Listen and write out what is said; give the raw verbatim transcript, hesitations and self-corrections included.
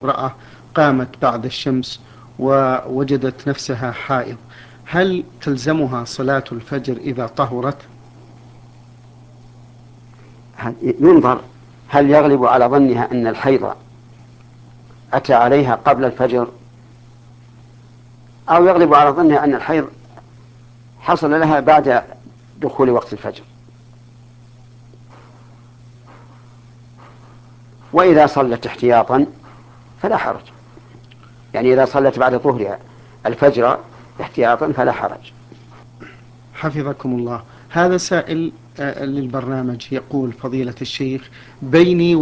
امرأة قامت بعد الشمس ووجدت نفسها حائض، هل تلزمها صلاة الفجر إذا طهرت؟ ينظر هل يغلب على ظنها أن الحيض أتى عليها قبل الفجر، أو يغلب على ظنها أن الحيض حصل لها بعد دخول وقت الفجر. وإذا صلت احتياطا فلا حرج، يعني إذا صلت بعد ظهرها الفجر احتياطا فلا حرج. حفظكم الله. هذا سائل للبرنامج يقول: فضيلة الشيخ، بيني